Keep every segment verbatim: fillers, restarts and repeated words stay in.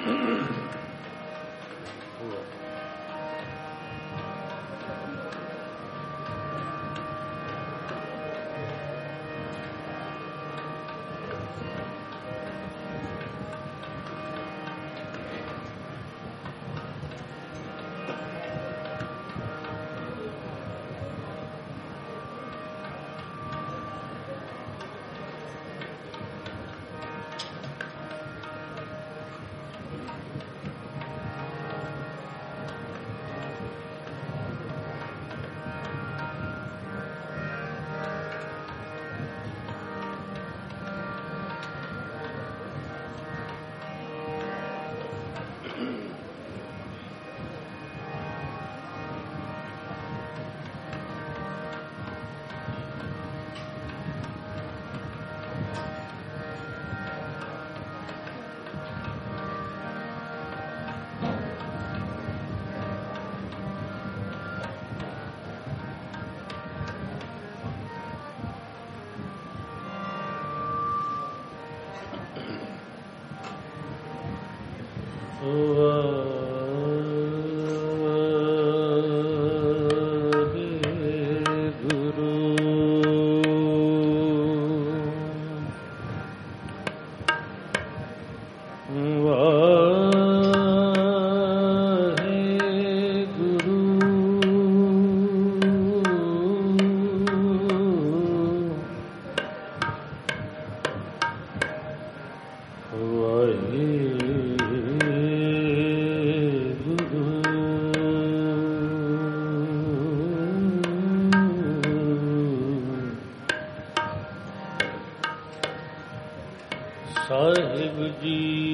ਸਾਹਿਬ ਜੀ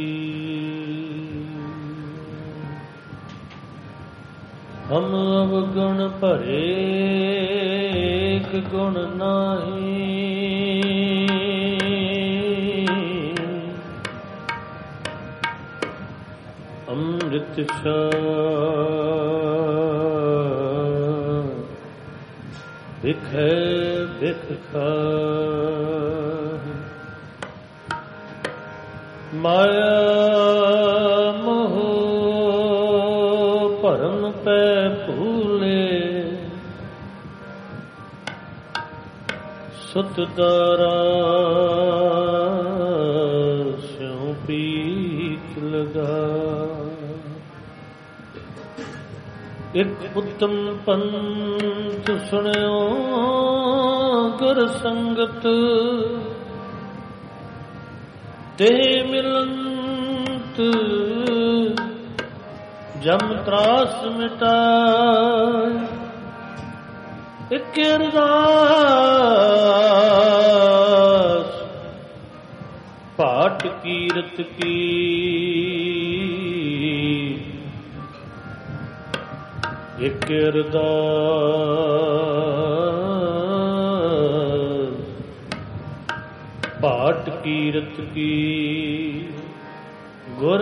ਹਮ ਅਵਗੁਣ ਭਰੇ ਏਕ ਗੁਣ ਨਾਹੀ ਅੰਮ੍ਰਿਤ ਛਾਅ ਬਿਖੈ ਬਿਖ ਖਾਹਿ ਮਾਇਆ ਮੋਹ ਭਰਮ ਪੈ ਭੂਲੇ ਸੁਤ ਦਾਰਾ ਸਿਉ ਪ੍ਰੀਤ ਲਗਾ ਇਕ ਉੱਤਮ ਪੰਥ ਸੁਣਿਓ ਗੁਰ ਸੰਗਤ ਤੇ ਮਿਲੰਤ ਜਮ ਤਰਾਸ ਮਿਟਾਇ ਇਕ ਅਰਦਾਸ ਪਾਠ ਕੀਰਤ ਕੀ ਇਕ ਅਰਦਾਸ ਪਾਠ ਕੀਰਤ ਕੀ ਗੁਰ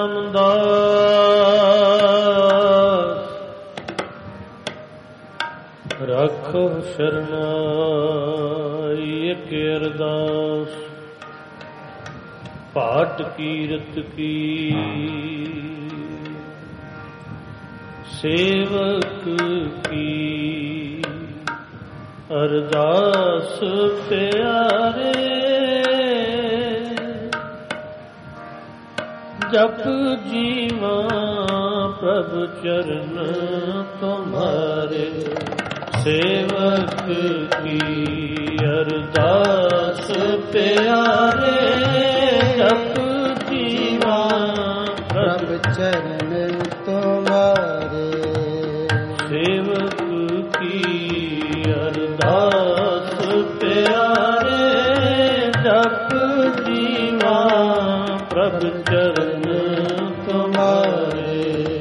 ਰਾਮਦਾਸ ਰੱਖੋ ਸ਼ਰਨਾਈ ਇਕ ਅਰਦਾਸ ਪਾਠ ਕੀਰਤ ਕੀ ਸੇਵਕ ਕੀ ਅਰਦਾਸ ਪਿਆਰੇ ਜਪ ਜੀਵਾ ਪ੍ਰਭ ਚਰਨ ਤੁਮਾਰੇ ਸੇਵਕ ਕੀ ਅਰਦਾਸ ਪਿਆਰੇ ਜਪ ਜੀਵਾ ਪ੍ਰਭ ਚਰਨ ਤੁਮਾਰੇ ਸੇਵਕ ਕੀ ਅਰਦਾਸ ਪਿਆਰੇ ਜਪ ਜੀਵਾ ਪ੍ਰਭ ਚਰਨ ਤੁਮਾਰੇ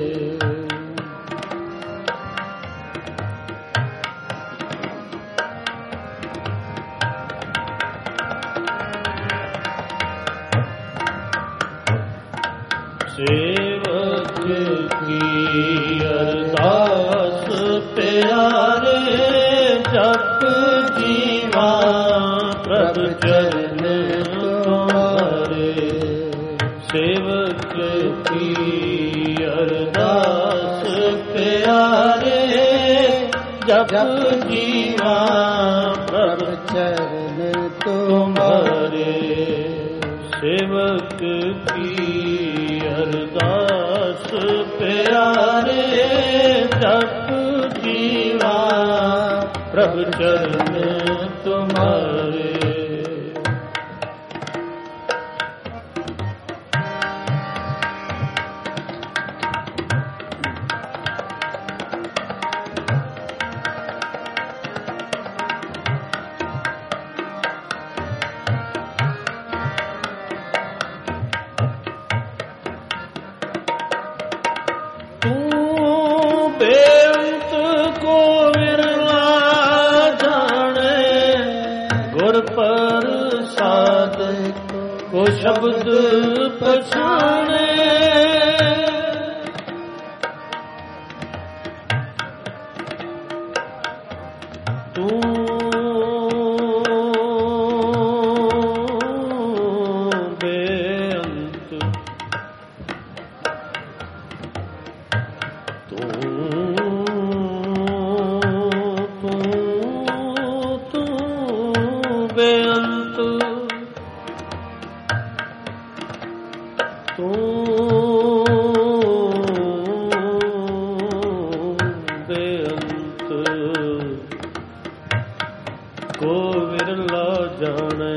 ਸੇਵਕ ਕੀ ਅਰਦਾਸ ਪਿਆਰੇ ਜਪ ਜੀਵਾ ਪ੍ਰਭ ਚਰਨ ਤੁਮਾਰੇ ਸੇਵਕ ਕੀ जप जीवा प्रभ चरण तुम्हारे। सेवक की अरदास प्यारे जप जीवा प्रभ चरण तुम्हारे। को शब्द पछाणे तू बेअंत तू तू तू बेअंत तू बेअंत को विरला जाने।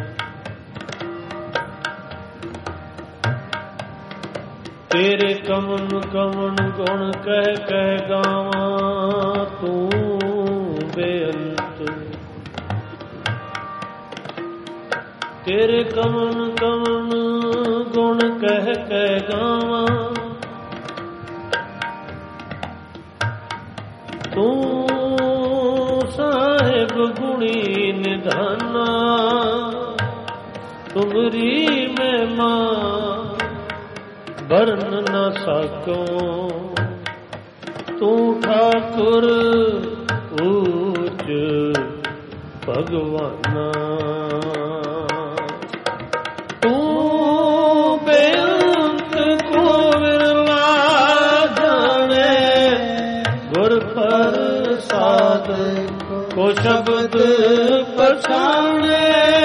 तेरे कमन कमन गुण कह कह गावा तू बेअंत। तेरे कमन कमन गुण कह कह गावा तू साहिब गुणी निधाना। तुमरी महिमा बरन न सको तू ठाकुर ऊच भगवाना। को शब्द पछाणे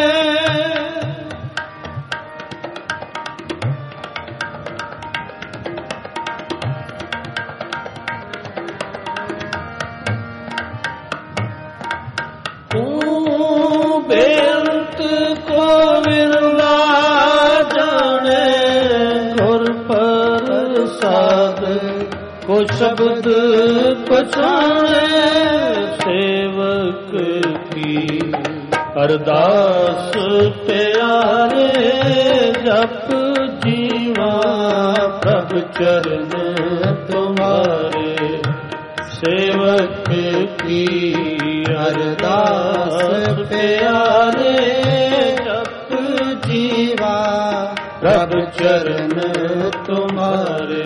तू बेअंत को विरला जाने। गुर प्रसाद को शब्द पछाणे। सेवक की अरदास प्यारे जप जीवा प्रभ चरण तुम्हारे। सेवक की अरदास प्यारे जप जीवा प्रभ चरण तुम्हारे।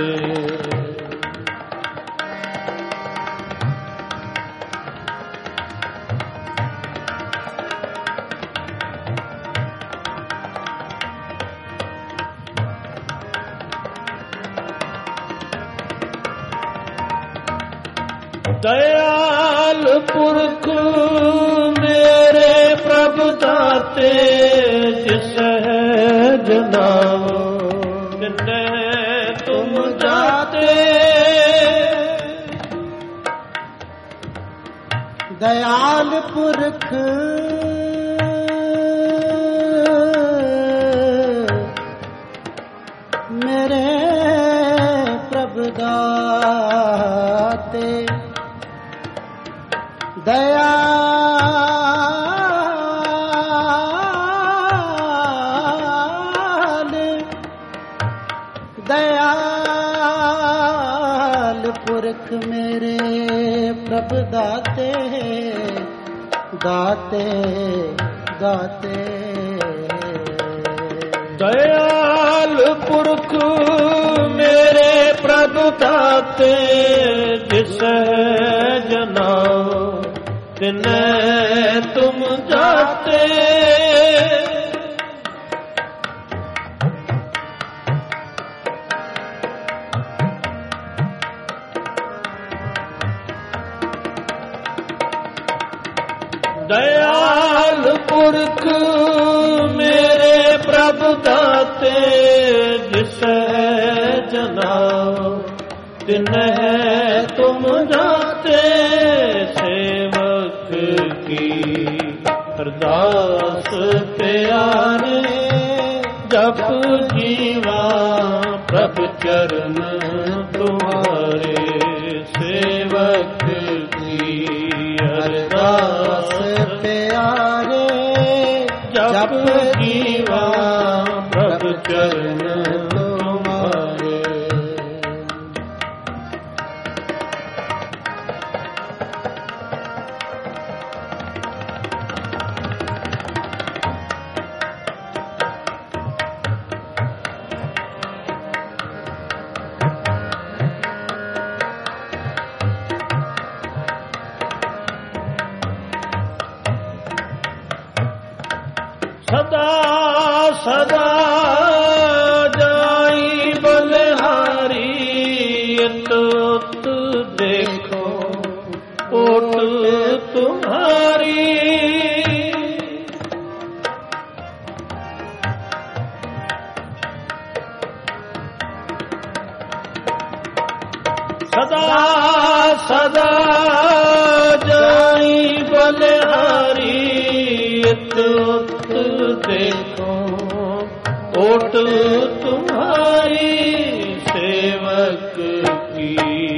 दयाल पुरख मेरे प्रभु दाते जिस है जनाओ जिन्हें तुम जाते। दयाल पुरख मेरे प्रभु दाते। दयाल दयाल पुरख मेरे प्रभु दाते दाते दाते। दयाल पुरख मेरे प्रभु दाते जिस जनाओ तिन्हें तुम जाते। दयाल पुरख मेरे प्रभु दाते जिस जनाओ तिन्ह तुम जाते सेवक की अरदास प्यारे जप जीवा प्रभु चरण तुम्हारे सेवक की अरदास प्यारे जप जीवा प्रभु चरण तुम्हारे। सदा सदा जाई बलिहारी तुत देखो ओट तुम्हारी सदा सदा जाई बलिहारी तुत देखो ओट तुम्हारी सेवक की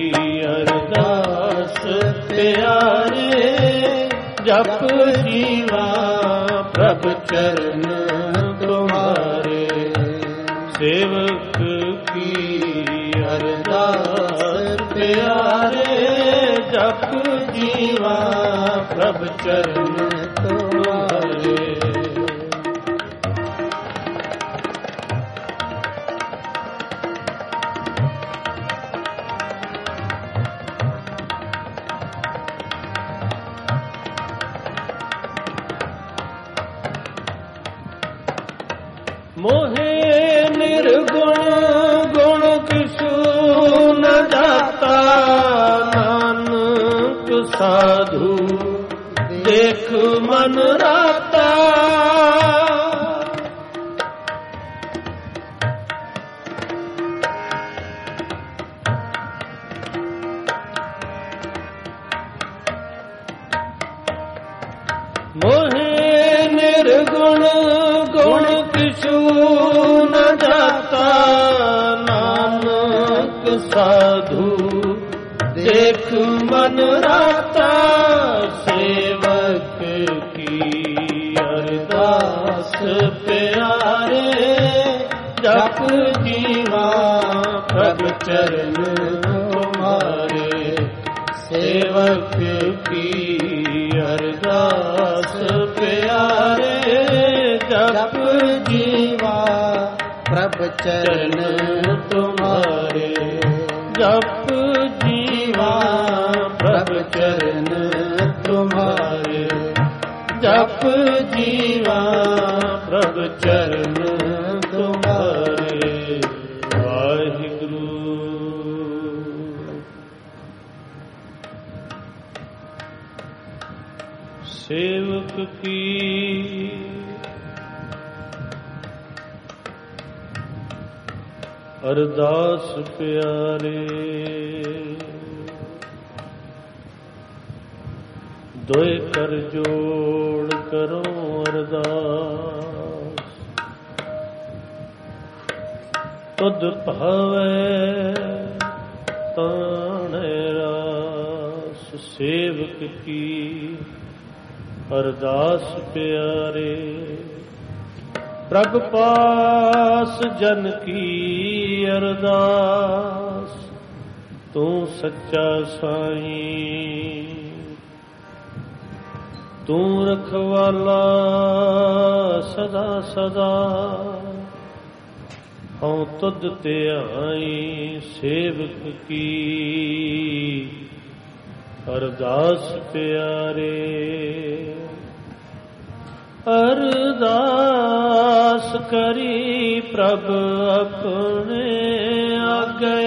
अरदास प्यारे जप जीवा प्रभु चरण तुम्हारे सेवक की अरदास प्यारे जप जीवा प्रभु चरण तुम्हारे। मोहे निर्गुण गुण किसु न जाता नानक साधु देख मन राता मोहे निर्गुण गुण किसु न जाता नानक साधु देख मन राता सेवक की अरदास प्यारे जप जीवा प्रभु चरण तुम्हारे सेवक की अरदास प्यारे जप जीवा प्रभु चरण तुम्हारे जप जीवा प्रभु चरण तुम्हारे जप जीवा प्रभु चरण तुम्हारे। वाहिगुरु सेवक की अरदास प्यारे दोए कर जोड़ करो अरदास तुद भावे ताने रास सेवक की अरदास प्यारे प्रभ पास जन की अरदास तू सच्चा साईं तू रखवाला सदा सदा हूँ तुद ते आई सेवक की अरदास प्यारे अरदास करी प्रभ अपने आगे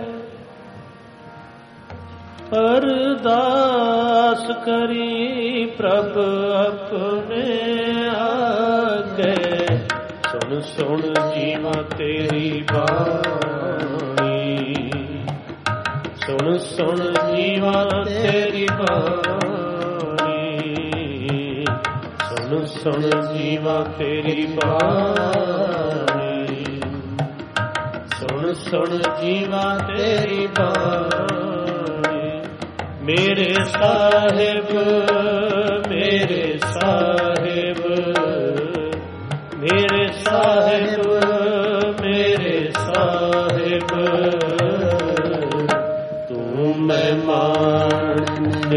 अरदास करी ਪ੍ਰਭ ਆਪਣੇ ਆਗੇ। ਸੁਣ ਸੁਣ ਜੀਵਾ ਤੇਰੀ ਬਾਣੀ, ਸੁਣ ਸੁਣ ਜੀਵਾ ਤੇਰੀ ਬਾਣੀ, ਸੁਣ ਸੁਣ ਜੀਵਾ ਤੇਰੀ ਬਾਣੀ, ਸੁਣ ਸੁਣ ਜੀਵਾ ਤੇਰੀ ਬਾਣੀ। ਮੇਰੇ ਸਾਹਿਬ ਮੇਰੇ ਸਾਹਿਬ ਮੇਰੇ ਸਾਹਿਬ ਮੇਰੇ ਸਾਹਿਬ, ਤੂੰ ਮਹਿਮਾਨ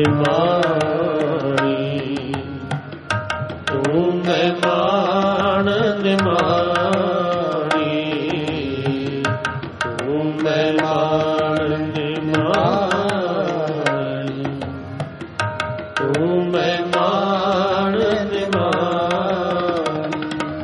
ਨਿਮਾਣੀ, ਤੂੰ ਮਹਿਮਾਨ ਨਿਮਾਣੀ, ਤੂੰ ਮਹਿਮਾਨ ਨਿਮਾਣੀ, ਤੂੰ ਮਹਿਮਾਨ ਨਿਮਾਣੀ।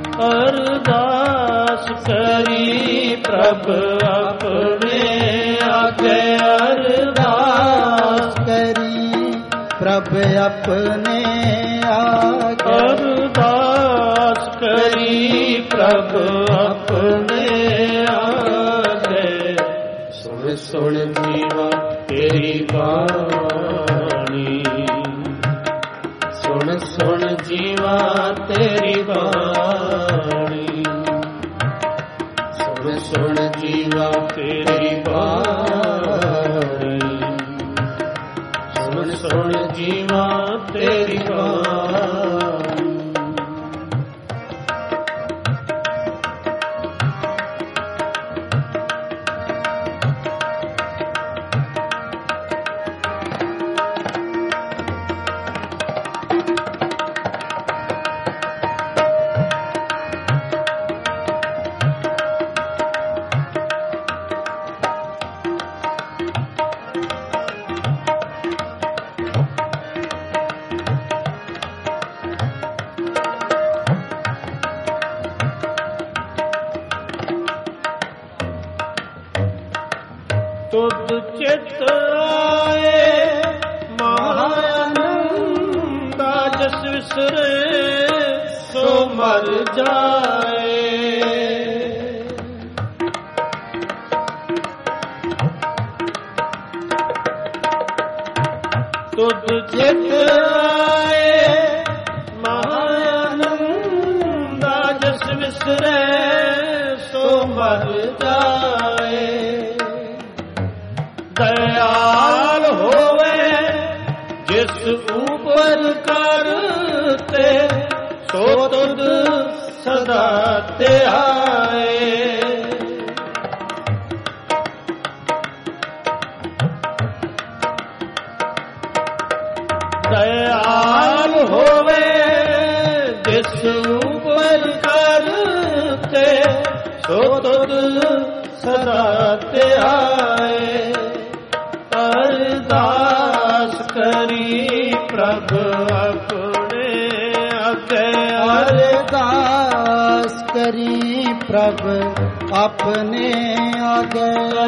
ਅਰਦਾਸ ਕਰੀ ਪ੍ਰਭ ਆਪਣੇ ਆਗੇ, ਅਰਦਾਸ ਕਰੀ ਪ੍ਰਭ ਆਪਣੇ ਆਗੇ, ਅਰਦਾਸ ਕਰੀ ਪ੍ਰਭ ਆਪਣੇ ਆਗੇ। ਸੁਣ ਸੁਣ ਜੀਵਾ ਤੇਰੀ ਬਾਣੀ, ਸੁਣ ਸੁਣ ਜੀਵਾ ਤੇਰੀ ਬਾਣੀ, ਸੁਣ ਸੁਣ ਜੀਵਾ ਤੇਰੀ ਬਾਣੀ, ਸੁਣ ਸੁਣ ਜੀਵਾ ਤੇਰੀ ਬਾਣੀ। ਤੁਧ ਚਿਤ ਆਏ ਮਹਾਨੰਦਾ, ਜਸ ਵਿਸਰੇ ਸੋ ਮਰ ਜਾਏ। ਤੁਧ ਚਿਤ ਆਏ ਮਹਾਨੰਦਾ, ਜਸ ਵਿਸਰੇ ਸੋ ਮਰ ਜਾਏ। ਦਇਆਲ ਹੋਵੇ ਜਿਸ ਉਪਰ ਕਰਤੇ, ਸੋ ਤੁਧ ਸਦਾ ਧਿਆਏ। ਦਇਆਲ ਹੋਵੇ ਜਿਸ ਉਪਰ ਕਰਤੇ, ਸੋ ਤੁਧ ਸਦਾ ਧਿਆਏ। ਅਰਦਾਸ ਕਰੀ ਪ੍ਰਭ ਆਪਣੇ ਆਗੇ, ਅਰਦਾਸ ਕਰੀ ਪ੍ਰਭ ਆਪਣੇ ਆਗੇ,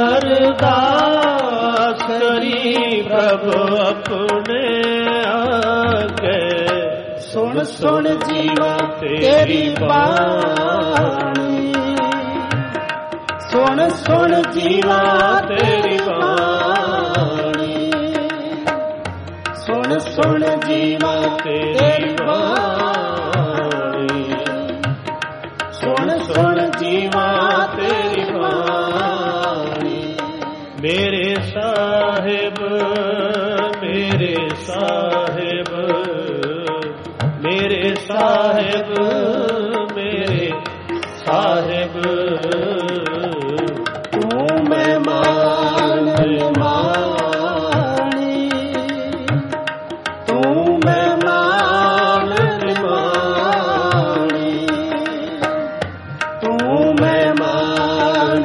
ਅਰਦਾਸ ਕਰੀ ਪ੍ਰਭ ਆਪਣੇ ਆਗੇ। ਸੁਣ ਸੁਣ ਜੀਵਾ ਤੇਰੀ ਬਾਣੀ, ਸੁਣ ਸੁਣ ਜੀਵਾ ਤੇਰੀ ਬਾਣੀ, ਸੁਣ ਸੁਣ ਜੀਵਾ ਤੇਰੀ ਬਾਣੀ, ਸੁਣ ਸੁਣ ਜੀਵਾ ਤੇਰੀ ਬਾਣੀ। ਮੇਰੇ ਸਾਹਿਬ ਮੇਰੇ ਸਾਹਿਬ ਮੇਰੇ ਸਾਹਿਬ ਮੇਰੇ ਸਾਹਿਬ, ਤੂੰ ਮਹਿਮਾਨ ਨਿਮਾਣੀ, ਤੂੰ ਮਹਿਮਾਨ ਨਿਮਾਣੀ, ਤੂੰ ਮਹਿਮਾਨ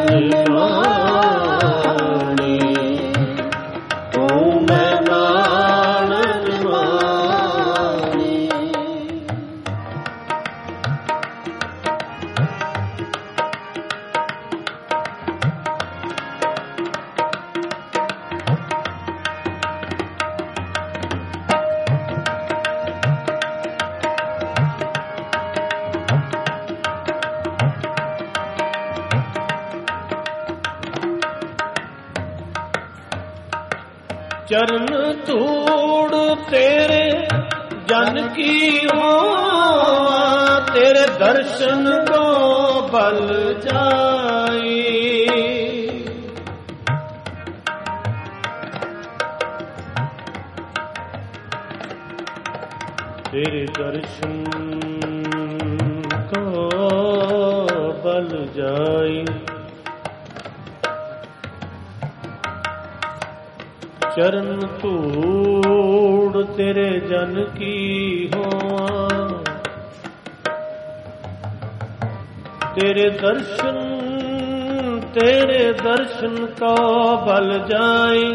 ਨਿਮਾਣੀ, ਤੂੰ ਮਹਿਮਾਨ ਨਿਮਾਣੀ। ਚਰਨ ਧੂੜ ਤੇਰੇ ਜਨ ਕੀ ਹੋਆ, ਤੇਰੇ ਦਰਸ਼ਨ ਕੋ ਬਲ ਜਾਈ। ਤੇਰੇ ਦਰਸ਼ਨ ਕੋ ਬਲ ਜਾਈ। ਚਰਨ ਧੂੜ ਤੇਰੇ ਜਨ ਕੀ ਹੋਆ, ਤੇਰੇ ਦਰਸ਼ਨ ਤੇਰੇ ਦਰਸ਼ਨ ਕੋ ਬਲ ਜਾਈ।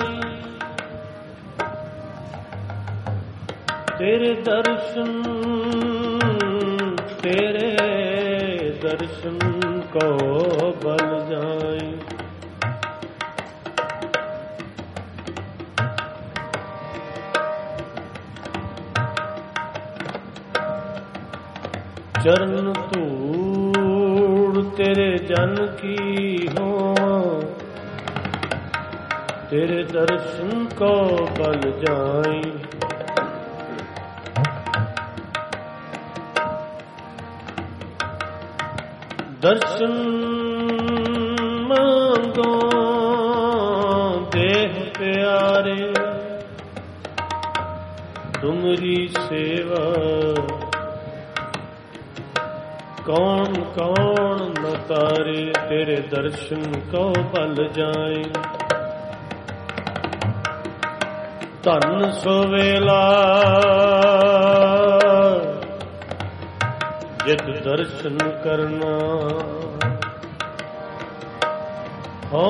ਤੇਰੇ ਦਰਸ਼ਨ ਤੇਰੇ ਦਰਸ਼ਨ ਕੋ ਬਲ ਜਾਈ। ਚਰਨ ਧੂੜ ਤੇਰੇ ਜਨ ਕੀ ਹੋਆ, ਤੇਰੇ ਦਰਸ਼ਨ ਕੋ ਬਲ ਜਾਈ। ਦਰਸ਼ਨ ਮੰਗੋ ਦੇਹ ਪਿਆਰੇ, ਤੁਮਰੀ ਸੇਵਾ ਕੌਣ ਕੌਣ ਨ ਤਾਰੇ। ਤੇਰੇ ਦਰਸ਼ਨ ਕੋ ਬਲ ਜਾਏ। ਧਨ ਸੋ ਵੇਲਾ ਜਿਤ ਦਰਸ਼ਨ ਕਰਨਾ, ਹੋ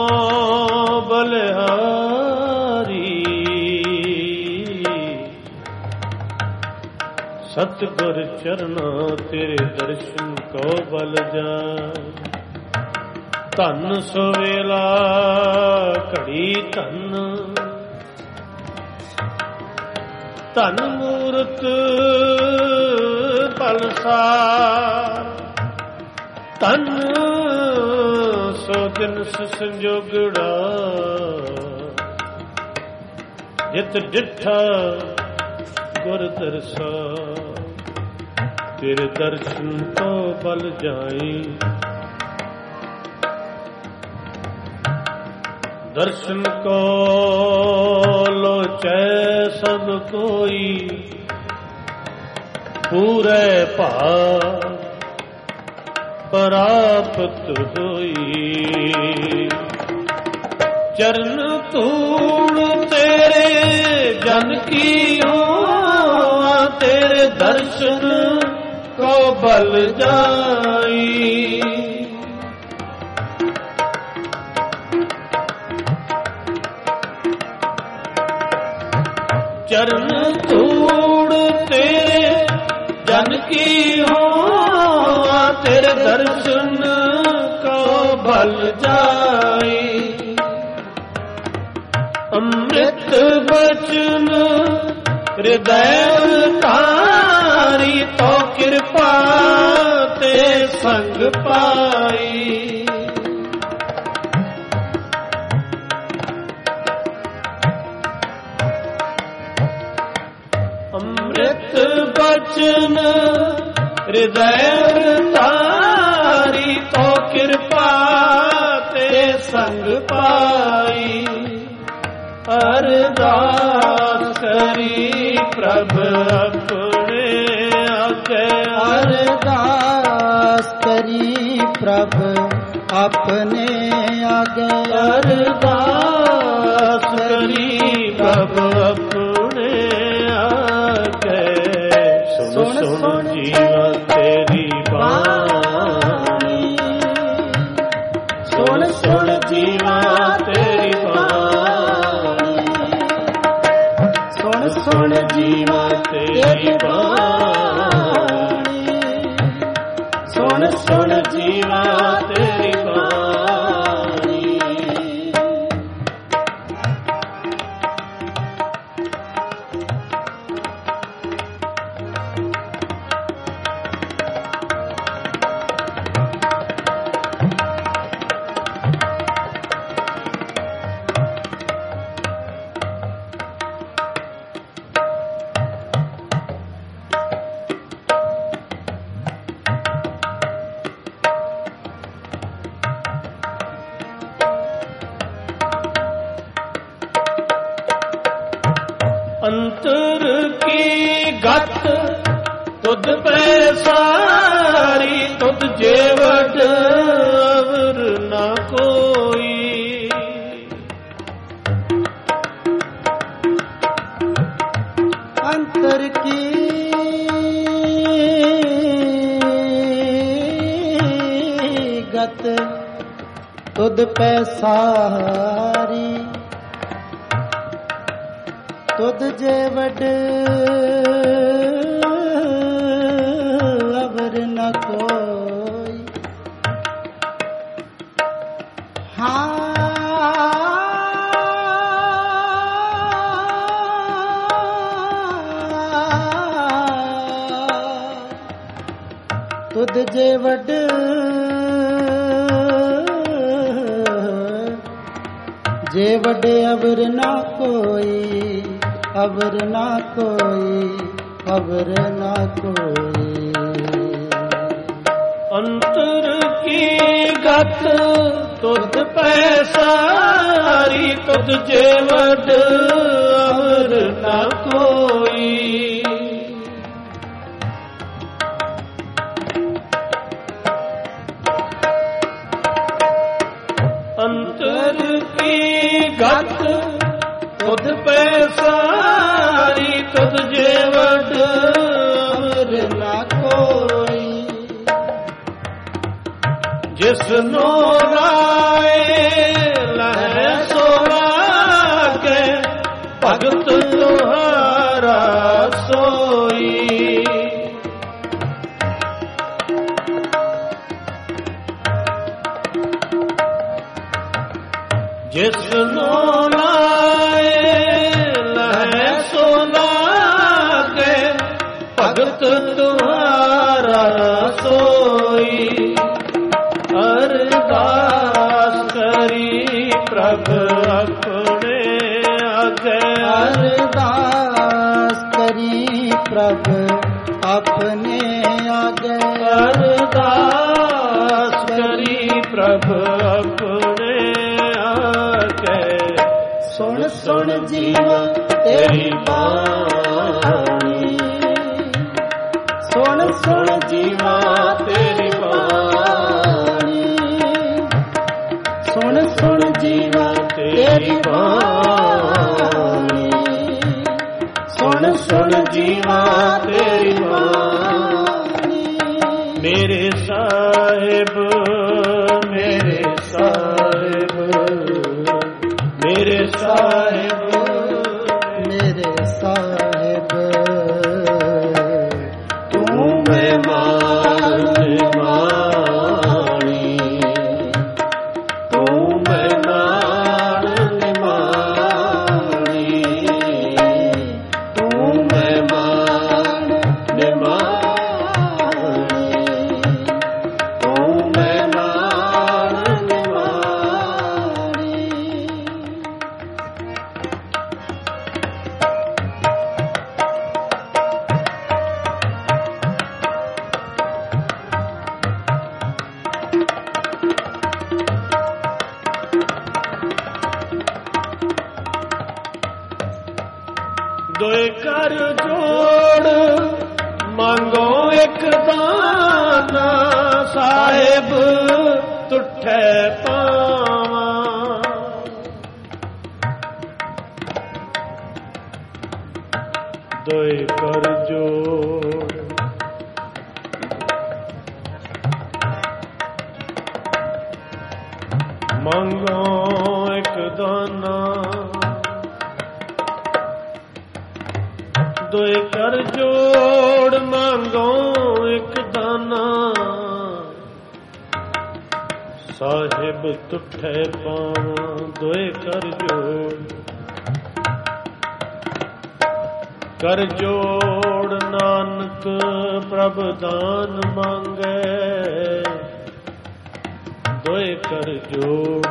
ਬਲਿਹਾਰੀ। ਸਤਿਗੁਰ ਚਰਨਾ ਤੇਰੇ ਦਰਸ਼ਨ ਕੋ ਬਲ ਜਾਏ। ਧਨ ਸੋ ਵੇਲਾ ਘੜੀ ਧਨ, ਧਨ ਮੂਰਤ ਪਲਸਾਰ। ਧਨ ਸੋ ਦਿਨ ਸੰਜੋਗੜਾ, ਜਿਤ ਡਿਠਾ ਗੁਰ ਦਰਸਾ। ਤੇਰੇ ਦਰਸ਼ਨ ਤੋਂ ਬਲ ਜਾਈ। ਦਰਸ਼ਨ ਕੋ ਲੋਚੈ ਸਭ ਕੋਈ, ਪੂਰੇ ਭਾਗ ਪ੍ਰਾਪਤ ਹੋਈ। ਚਰਨ ਧੂੜ ਤੇਰੇ ਜਨ ਕੀ ਹੋਆ, ਤੇਰੇ ਦਰਸ਼ਨ ਕੋ ਬਲ ਜਾਈ। ਚਰਨ ਧੂੜ ਤੇਰੇ ਜਨ ਕੀ ਹੋਆ, ਤੇਰੇ ਦਰਸ਼ਨ ਕੋ ਬਲ ਜਾਈ। ਅੰਮ੍ਰਿਤ ਬਚਨ ਹਿਰਦੈ ਧਾਰੀ, ਤੋ ਕਿਰਪਾ ਤੇ ਸੰਗ ਪਾਈ। ਅੰਮ੍ਰਿਤ ਬਚਨ ਹਿਰਦੈ ਧਾਰੀ, ਤੋ ਕਿਰਪਾ ਤੇ ਸੰਗ ਪਾਈ। ਅਰਦਾਸ ਕਰੀ ਪ੍ਰਭ ਆਪਣੇ ਆਗੇ। ਅਰਦਾਸ ਕਰੀ ਪ੍ਰਭ ਆਪਣੇ ਆਗੇ। ਅਰਦਾਸ ਕਰੀ ਪ੍ਰਭ ਆਪਣੇ ਆਗੇ। ਸੁਣ ਸੁਣ ਜੀਵਾ ਤੇਰੀ ਬਾਣੀ, ਸੁਣ ਸੁਣ ਜੀਵਾ ਤੇਰੀ ਬਾਣੀ। ਸੁਣ ਸੁਣ ਜੀਵਾ ਤੇਰੀ ਬਾਣੀ, ਸੁਣ ਸੁਣ ਜੀਵਾ ਤੇਰੀ ਬਾਣੀ। ਪੈ ਸਾਰੀ ਤੁਧ ਜੇ ਵਡ ਅਵਰ ਨਾ ਕੋਈ। ਅੰਤਰ ਕੀ ਗਤ ਤੁਧ ਪੈ ਸਾਰੀ ਤੁਧ ਜੇ ਵਡ ਅਵਰ ਨ ਕੋਈ। ਹਾਂ ਤੁਧ ਜੇ ਵਡ ਜੇ ਵਡੇ ਅਵਰ ਨਾ ਕੋਈ, ਅਵਰ ਨਾ ਕੋਈ, ਅਵਰ ਨਾ ਕੋਈ। ਅੰਤਰ ਕੀ ਗਤ ਤੁਧ ਪੈ ਸਾਰੀ ਤੁਧ ਜੇ ਵਡ ਅਵਰ ਨਾ ਕੋਈ। ਅੰਤਰ ਕੀ ਗਤ ਤੁਧ ਪੈ ਸਾਰੀ ਤੁਧ ਜੇ ਵਡ ਅਵਰ ਨਾ ਕੋਈ। ਜਿਸਨੋ ਰਾਏ ਲਹਿ ਸੋ ਲਾਗੇ ਭਗਤ ਤੁਹਾਰਾ ਸੋਈ। ਜਿਸਨੋ ਲਾਏ ਲਹਿ ਸੋ ਲਾਗੇ ਭਗਤ ਤੁਹਾਰਾ ਸੋਈ। ਅਰਦਾਸ ਕਰੀ ਪ੍ਰਭ ਆਪਣੇ ਆਗੇ। ਅਰਦਾਸ ਕਰੀ ਪ੍ਰਭ ਆਪਣੇ ਆਗੇ। ਅਰਦਾਸ ਕਰੀ ਪ੍ਰਭ ਆਪਣੇ ਆਗੇ। ਸੁਣ ਸੁਣ ਜੀਵਾ ਤੇਰੀ ਬਾਣੀ। ਸੁਣ ਸੁਣ ਜੀਵਾ ਤੇਰੀ ਬਾਣੀ। ਸੁਣ ਸੁਣ ਜੀਵਾ ਤੇਰੀ ਬਾਣੀ। ਸੁਣ ਸੁਣ ਜੀਵਾ ਤੇਰੀ ਬਾਣੀ। ਮੇਰੇ ਸਾਹਿਬ ਮੇਰੇ ਸਾਹਿਬ ਮੇਰੇ ਸਾਹਿਬ ਮੇਰੇ ਸਾਹਿਬ ਤੂੰ ਮਹਿਮਾਨ ਨਿਮਾਣੀ। ਤੂੰ ਮਹਿਮਾਨ ਨਿਮਾਣੀ। ਤੂੰ ਮਹਿਮਾਨ ਨਿਮਾਣੀ। ਤੂੰ ਮਹਿਮਾਨ ਨਿਮਾਣੀ। ਦੋਏ ਕਰ ਜੋੜ ਮੰਗੋ ਇੱਕ ਦਾਨਾ ਸਾਹਿਬ ਤੁਠੇ ਪਾਵਾਂ। ਦੋਏ ਕਰ ਜੋੜ ਮੰਗੋ ਇੱਕ ਦਾਨਾ। ਦੋਏ ਕਰ ਜੋੜ ਮੰਗੋ ਇੱਕ ਦਾਨਾ ਸਾਹਿਬ ਤੁਠੇ ਪਾਵਾਂ। ਦੋਏ ਕਰ ਜੋੜ ਕਰ ਜੋੜ ਨਾਨਕ ਪ੍ਰਭ ਦਾਨ ਮੰਗੈ। ਦੋਏ ਕਰ ਜੋੜ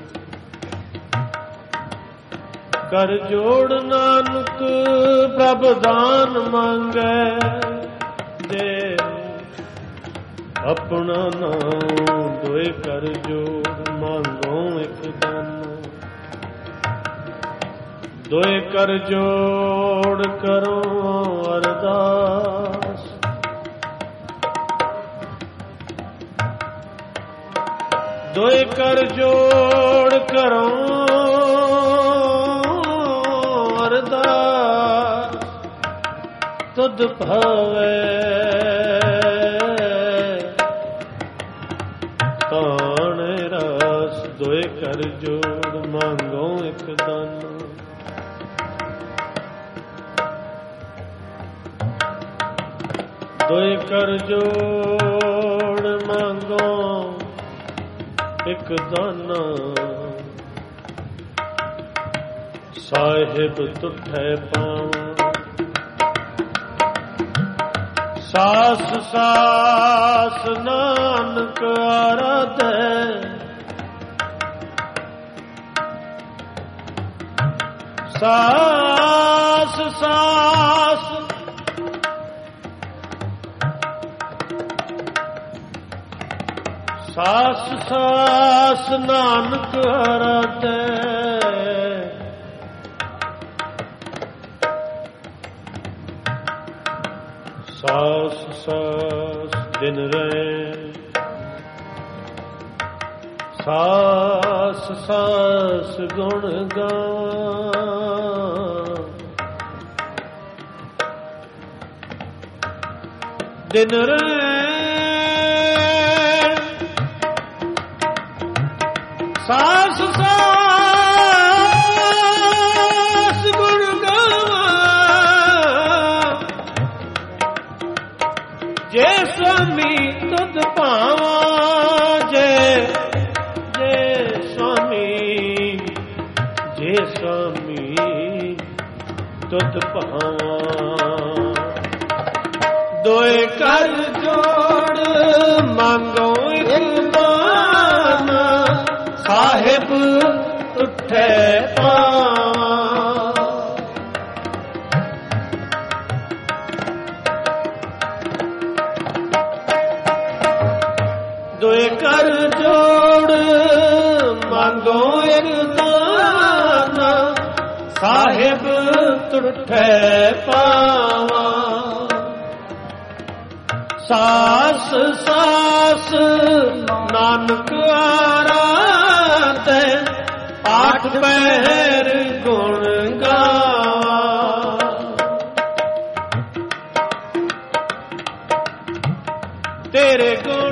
ਕਰ ਜੋੜ ਨਾਨਕ ਪ੍ਰਭ ਦਾਨ ਮੰਗੈ। ਦੇ ਆਪਣਾ ਨਾਮ ਦੋਏ ਕਰ ਜੋੜ ਮੰਗੋ ਇੱਕ ਦਾਨਾ। ਦੋਏ ਕਰ ਜੋੜ ਕਰੋ ਅਰਦਾਸ ਦੋਇ ਕਰ ਜੋੜ ਕਰੋ ਅਰਦਾਸ ਤੁਧ ਭਾਵੇ ਤਾਣ ਰਸ ਦੋਇ ਕਰ ਜੋੜ ਮੰਗੋ ਇਕ ਦਾਨ ਦੋਇ ਕਰ ਜੋੜ ਮੰਗੋ ਇਕ ਦਾਨਾ ਸਾਹਿਬ ਤੁਠੈ ਪਾਵਾਂ ਸਾਸ ਸਾਸ ਨਾਨਕ ਆਰਾਧੈ ਸਾਸ ਸਾਸ ਸਾਸ ਸਾਸ ਨਾਨਕ ਆਰਾਧੈ ਸਾਸ ਸਾਸ ਦਿਨ ਰਹਿ ਸਾਸ ਸਾਸ ਗੁਣ ਗਾਵਾਂ ਦਿਨ ਰਹਿ ਸਾਸ ਸਾਸ ਗੁਣ ਗਾਵਾਂ ਜੇ ਸੁਆਮੀ ਤੁਧ ਭਾਵਾਂ ਜੇ ਜੇ ਸੁਆਮੀ ਜੇ ਸੁਆਮੀ ਤੁਧ ਭਾਵਾਂ ਦੋਇ ਕਰ ਜੋੜ ਮੰਗੋ ਇਕ ਦਾਨ ਸਾਹਿਬ ਤੁਠੈ ਪਾਵਾਂ ਦੋਇ ਕਰ ਜੋੜ ਮੰਗੋ ਇਕ ਦਾਨ ਸਾਹਿਬ ਤੁਠੈ ਪਾਵਾਂ ਸਾਸ ਸਾਸ ਨਾਨਕ ਆਰਾਧੈ ਆਠ ਪਹਿਰ ਗੁਣ ਗਾਵਾਂ ਤੇਰੇ ਗੁਣ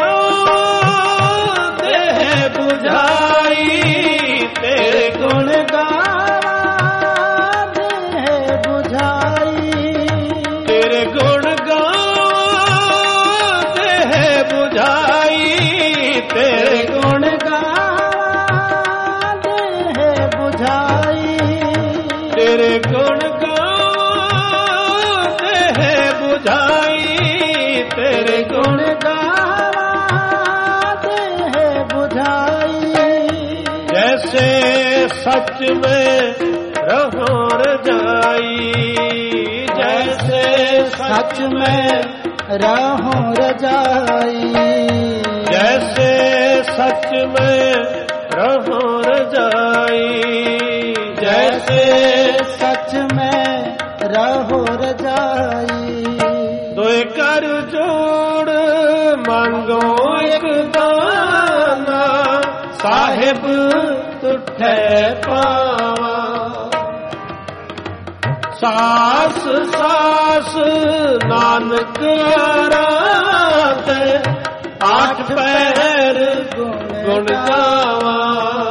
ਗਾਵਾਂ ਦੇਹ 부ਝਾਈ ਤੇਰੇ ਗੁਣ ਗਾਵਾਂ ਦੇਹ 부ਝਾਈ ਤੇਰੇ ਗੁਣ ਗਾਵਾਂ ਦੇਹ 부ਝਾਈ ਤੇਰੇ ਗੁਣ ਗਾਵਾਂ ਦੇਹ 부ਝਾਈ ਤੇਰੇ ਗੁਣ ਗਾਵਾਂ ਦੇਹ 부ਝਾਈ ਤੇਰੇ ਗੁਣ ਗਾਵਾਂ ਦੇਹ 부ਝਾਈ ਜੈਸੇ ਸੱਚ ਮੈਂ ਰਹੋ ਰਜਾਈ ਜੈਸੇ ਸੱਚ ਮੈਂ ਰਹੋ ਰਜਾਈ ਜੈਸੇ ਸੱਚ ਮੈਂ ਰਹੋ ਰਜਾਈ ਜੈਸੇ ਸੱਚ ਮੈਂ ਰਹੋ ਰਜਾਈ ਦੋਇ ਕਰ ਜੋੜ ਮੰਗੋ ਇਕ ਦਾਨਾ ਸਾਹਿਬ ਤੁਠੈ ਪਾਵਾਂ ਸਾਸ ਸਾਸ ਨਾਨਕ ਆਰਾਧੈ ਆਠ ਪਹਿਰ ਗੁਣ ਗਾਵਾਂ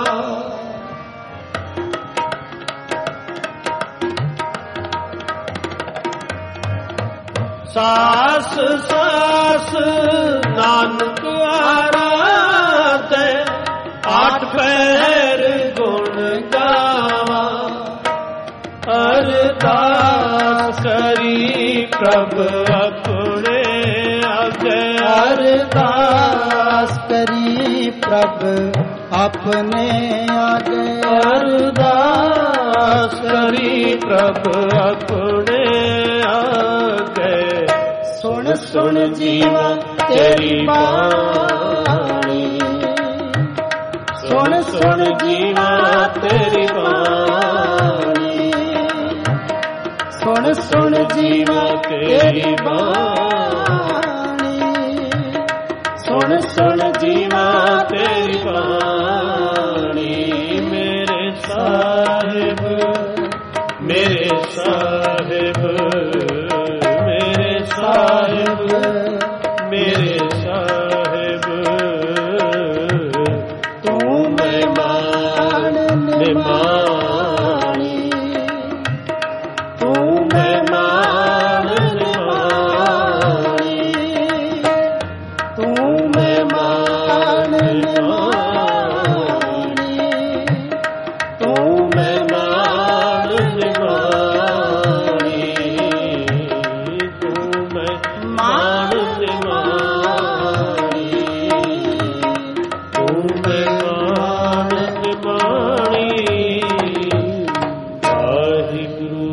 ਸਾਸ ਸਾਸ ਨਾਨਕ ਆਰਾਧੈ ਆਠ ਪਹਿਰ ਗੁਣ ਗਾਵਾਂ ਅਰਦਾਸ ਕਰੀ ਪ੍ਰਭ ਆਪਣੇ ਆਗੇ ਅਰਦਾਸ ਕਰੀ ਪ੍ਰਭ ਆਪਣੇ ਆਗੇ ਅਰਦਾਸ ਕਰੀ ਪ੍ਰਭ ਆਪਣੇ ਆਗੇ ਸੁਣ ਸੁਣ ਜੀਵਾ ਤੇਰੀ ਬਾਣੀ ਸੁਣ ਸੁਣ ਜੀਵਾ ਤੇਰੀ ਬਾਣੀ ਸੁਣ ਸੁਣ ਜੀਵਾ ਤੇਰੀ ਬਾਣੀ ਸੁਣ ਸੁਣ ਸੁਣ ਜੀਵਾ ਤੇਰੀ ਬਾਣੀ। ਮੇਰੇ ਸਾਹਿਬ ਮੇਰੇ ਸਾਹਿਬ ਮੇਰੇ ਸਾਹਿਬ ਮੇਰੇ ਸਾਹਿਬ ਤੂੰ ਮਹਿਮਾਨ ਨਿਮਾਣੀ, ਤੂੰ ਮਹਿਮਾਨ ਨਿਮਾਣੀ, ਤੂੰ ਮਹਿਮਾਨ ਨਿਮਾਣੀ, ਤੂੰ ਮਹਿਮਾਨ ਨਿਮਾਣੀ, ਤੂੰ ਮਾਨ ਨਿਮਾਣੀ, ਤੂੰ ਮਹਿਮਾਨ ਨਿਮਾਣੀ। ਵਾਹਿਗੁਰੂ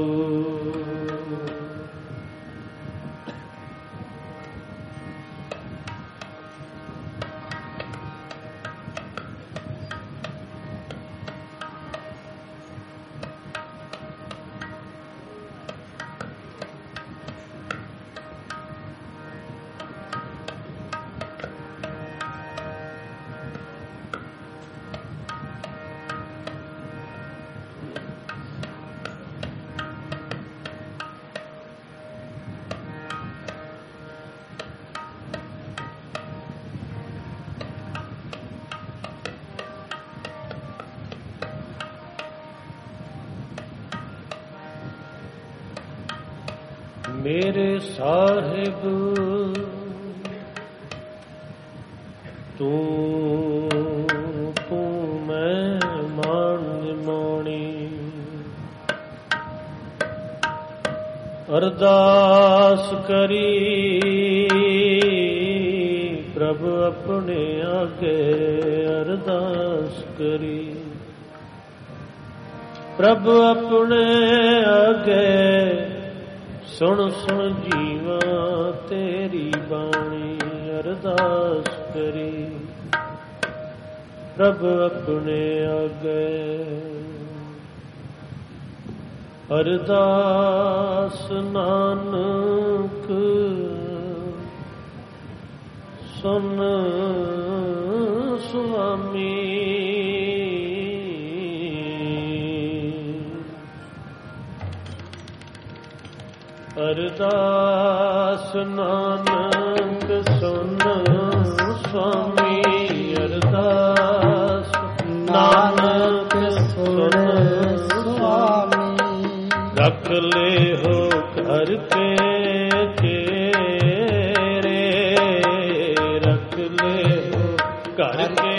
ਮੇਰੇ ਸਾਹਿਬ ਤੂੰ ਤੂੰ ਮਹਿਮਾਨ ਨਿਮਾਣੀ। ਅਰਦਾਸ ਕਰੀ ਪ੍ਰਭ ਆਪਣੇ ਆਗੇ, ਅਰਦਾਸ ਕਰੀ ਪ੍ਰਭ ਆਪਣੇ ਆਗੇ। ਸੁਣ ਸੁਣ ਜੀਵਾ ਤੇਰੀ ਬਾਣੀ, ਅਰਦਾਸ ਕਰੀ ਪ੍ਰਭ ਆਪਣੇ ਆਗੇ। ਅਰਦਾਸ ਨਾਨਕ ਸੁਨ ਸੁਆਮੀ। ਅਰਦਾਸ ਨਾਨਕ ਸੁਨ ਸੁਆਮੀ। ਅਰਦਾਸ ਨਾਨਕ ਸੁਨ ਸੁਆਮੀ। ਰੱਖ ਲੈ ਹੋ ਘਰ ਕੇ ਤੇਰੇ, ਰੱਖ ਲੈ ਹੋ ਘਰ ਕੇ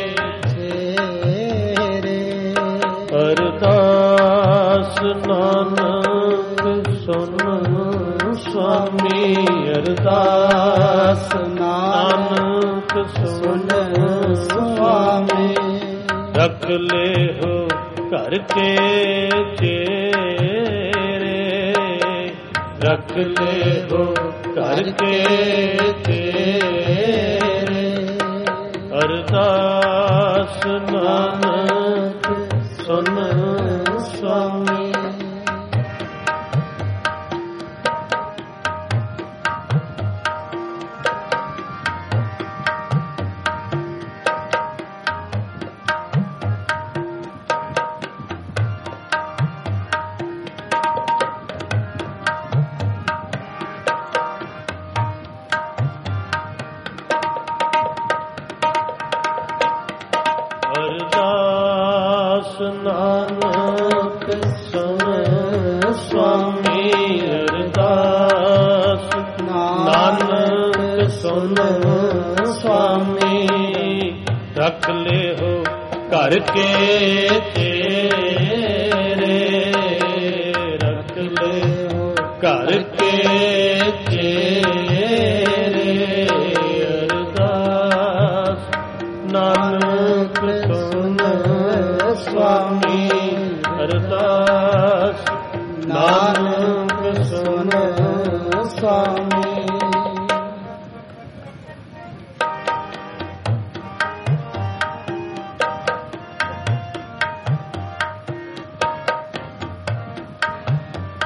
ਤੇਰੇ। ਅਰਦਾਸ ਨਾਨਕ ਸੁਨ ਸੁਆਮੀ। ਅਰਦਾਸ ਨਾਨਕ ਸੁਨ ਸੁਆਮੀ। ਰੱਖ ਲੈ ਹੋ ਘਰ ਕੇ ਤੇਰੇ, ਰੱਖ ਲੈ ਹੋ ਘਰ ਕੇ ਤੇਰੇ। ਅਰਦਾਸ ਨਾਨਕ ਸੁਨ ਸੁਆਮੀ। ਅਰਦਾਸ ਨਾਨਕ ਸੁਨ ਸੁਆਮੀ। ਅਰਦਾਸ ਨਾਨਕ ਸੁਨ ਸੁਆਮੀ। ਰੱਖ ਲੈ ਹੋ ਘਰ ਕੇ ਤੇਰੇ, ਰੱਖ ਲੈ ਹੋ ਘਰ ਕੇ ਤੇਰੇ। ਅਰਦਾਸ ਨਾਨਕ ਸੁਨ ਸੁਆਮੀ। ਅਰਦਾਸ ਨਾਨਕ ਸੁਨ ਸੁਆਮੀ।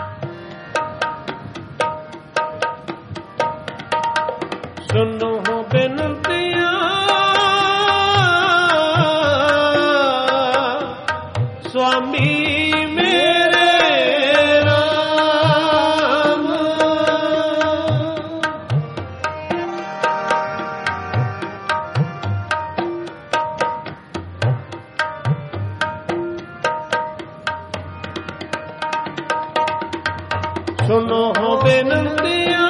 ਸੁਨੋ ਬੇਨਤੀਆਂ ਸੁਆਮੀ ਮੇਰੇ ਰਾਮ। ਸੁਨੋ ਬੇਨਤੀਆਂ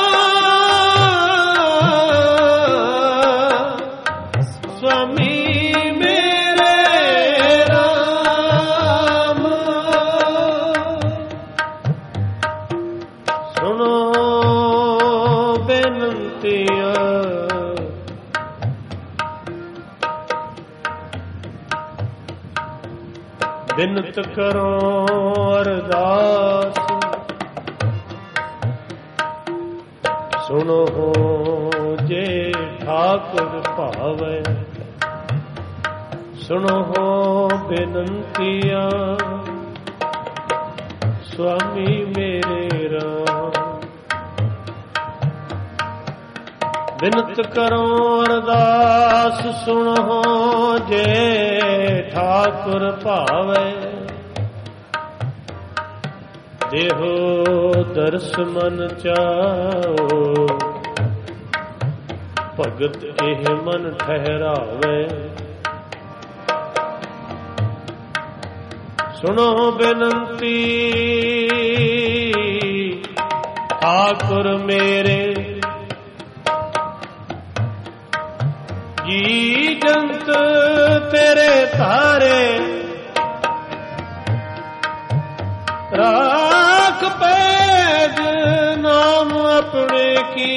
ਸੁਆਮੀ ਮੇਰੇ ਰਾਮ। ਸੁਨੋ ਬੇਨਤੀਆਂ ਬਿਨਤ ਕਰੋ ਅਰਦਾਸ ਸੁਣੋ ਜੇ ਠਾਕੁਰ ਭਾਵੈ। ਸੁਣੋ ਬੇਨੰਤੀਆਂ ਸੁਆਮੀ ਮੇਰੇ ਰਾਮ। ਬਿਨਤ ਕਰੋ ਅਰਦਾਸ ਸੁਣੋ ਜੇ ਠਾਕੁਰ ਭਾਵੈ। ਦੇਹੋ ਦਰਸ ਮਨ ਚਾਓ ਭਗਤ ਇਹ ਮਨ ਠਹਿਰਾਵੇ। ਸੁਣੋ ਬੇਨੰਤੀ ਠਾਕੁਰ ਮੇਰੇ ਜੀ ਜੰਤ ਤੇਰੇ ਧਾਰੇ ਰਾਖ ਪੈਜ ਨਾਮ ਆਪਣੇ ਕੀ।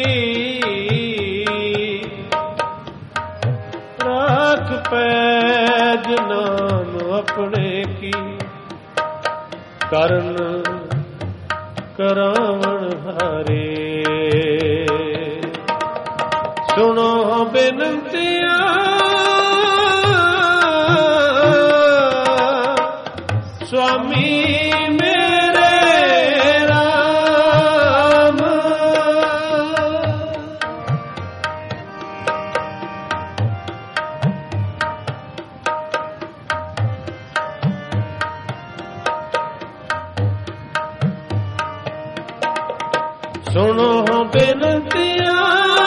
ਰਾਖ ਪੈਜ ਨਾਮ ਆਪਣੇ ਕੀ। ਕਰਨ ਕਰਾਵਣ ਹਾਰੇ। ਸੁਣੋ ਬੇਨੰਤੀਆਂ ਸੁਆਮੀ ਸੁਣੋ ਬੇਨਤੀਆਂ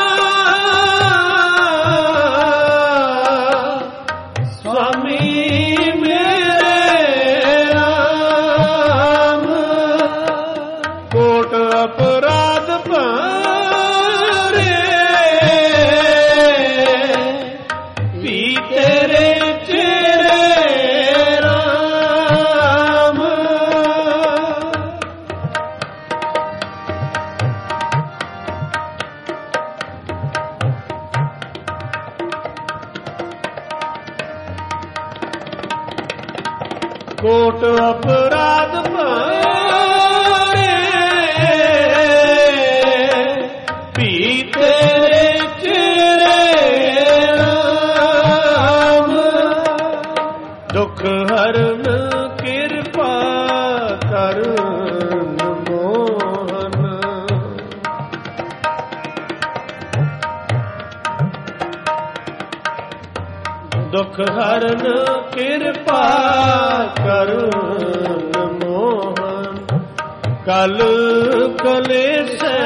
ਸੁਆਮੀ ਮੇਰੇ ਰਾਮ। ਕੋਟ ਅਪਰਾਧ ਭਾਰੇ ਵੀ ਤੇਰੇ ਚਿਹਰੇ ਰਾਮ। ਕੋਟ ਅਪਰਾਧ ਭਾਰੇ ਵੀ ਤੇਰੇ ਚਿਹਰੇ ਰਾਮ। ਦੁਖ ਹਰਨ ਕਿਰਪਾ ਕਰਨ ਮੋਹਨ। ਦੁਖ ਹਰਨ ਕਿਰਪਾ ਕਰਨ ਮੋਹਨ। ਕਲ ਕਲੇਸ਼ੈ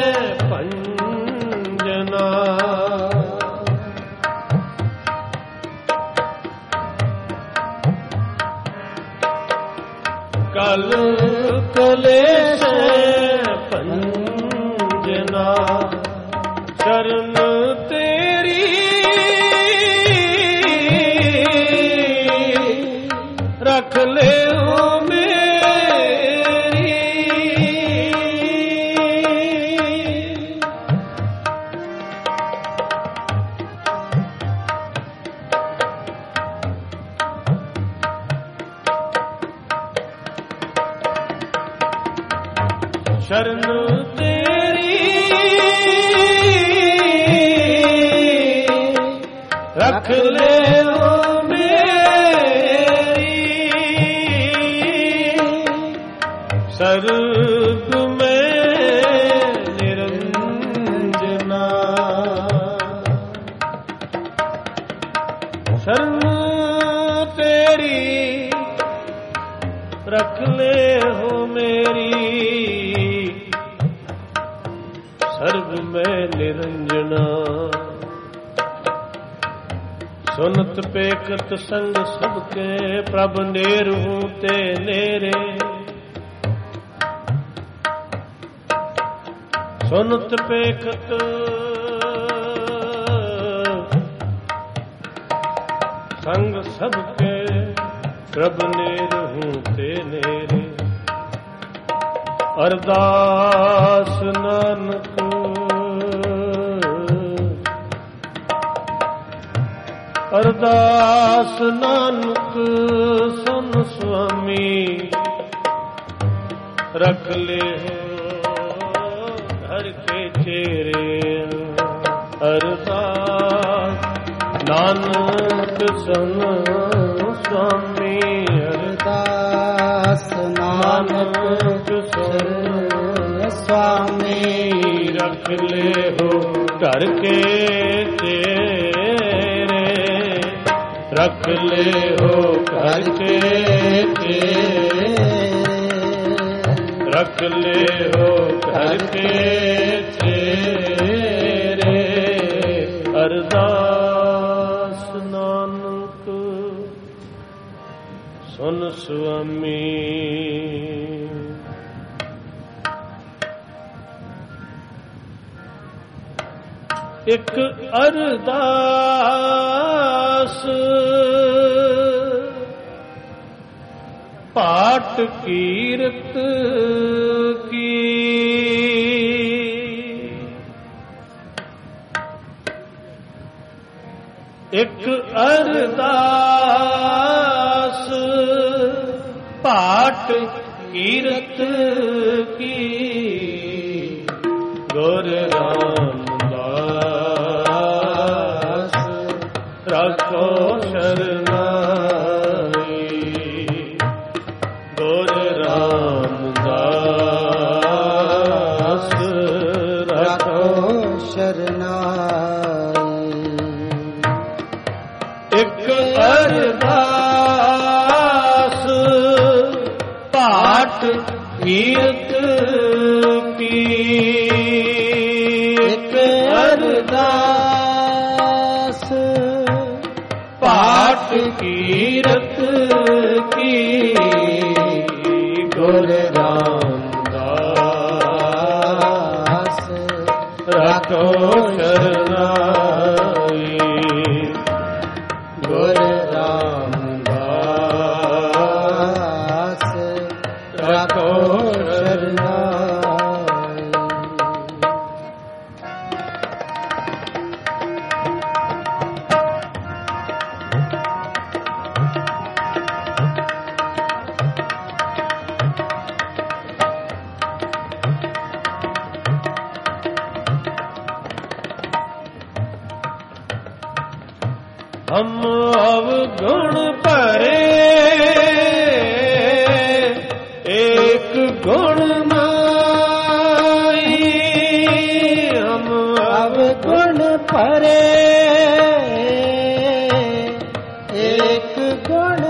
ਭੰਜਨਾ। ਕਲ ਕਲੇਸ਼ੈ ਭੰਜਨਾ। ਸ਼ਰਨ ਤੇਰੀ ਰੱਖ ਲਿਓ ਮੇਰੀ। ਸ਼ਰਨ ਤੇਰੀ ਰੱਖ ਲਿਓ ਸਰਬ ਮੈਂ ਨਿਰੰਜਨਾ। ਸਰਬ ਮੈਂ ਨਿਰੰਜਨਾ। ਸੁਨਤ ਪੇਖਤ ਸੰਗ ਸਭ ਕੇ ਪ੍ਰਭ ਨੇਰੂ ਤੇ ਨੇਰੇ। ਸੁਨਤ ਪੇਖਤ ਸੰਗ ਸਭ ਕੇ ਪ੍ਰਭ ਨੇਰੂ ਤੇ ਨੇਰੇ। ਅਰਦਾਸ ਨਾਨਕ ਅਰਦਾਸ ਨਾਨਕ ਸੁਨ ਸੁਆਮੀ। ਰਖ ਲੈ ਹਰ ਕੇ ਚੇਰੇ। ਅਰਦਾਸ ਨਾਨਕ ਸੁਨ ਸੁਆਮੀ। ਅਰਦਾਸ ਨਾਨਕ ਸੁਨ ਸੁਆਮੀ। ਰਖ ਲੈ ਹੋ ਘਰ ਕੇ ਤੇਰੇ। ਰਖ ਲੈ ਹੋ ਘਰ ਕੇ ਤੇਰੇ। ਰਖ ਲੈ ਹੋ ਘਰ ਕੇ ਤੇਰੇ। ਅਰਦਾਸ ਨਾਨਕ ਸੁਨ ਸੁਆਮੀ। ਇਕ ਅਰਦਾਸ ਪਾਠ ਕੀਰਤ ਕੀ। ਇਕ ਅਰਦਾਸ ਪਾਠ ਕੀਰਤ ਕੀ। ਗੁਰ ਰਾਮਦਾਸ ਰੱਖੋ ਸ਼ਰਨਾਈ। ਗੁਰ ਰਾਮਦਾਸ ਰੱਖੋ ਸ਼ਰਨਾਈ। ਇਕ ਅਰਦਾਸ ਪਾਠ ਕੀਰਤ ਕੀ। ਇਕ ਅਰਦਾਸ ਪਾਠ ਕੀਰਤ ਕੀ। ਗੁਰ ਰਾਮਦਾਸ ਰੱਖੋ ਸ਼ਰਨਾਈ। ਗੁਰ ਰਾਮਦਾਸ ਰੱਖੋ ਸ਼ਰਨਾਈ। ਹਮ ਅਵਗੁਣ ਭਰੇ ਏਕ ਗੁਣ ਨਾਹੀ। ਹਮ ਅਵਗੁਣ ਭਰੇ ਏਕ ਗੁਣ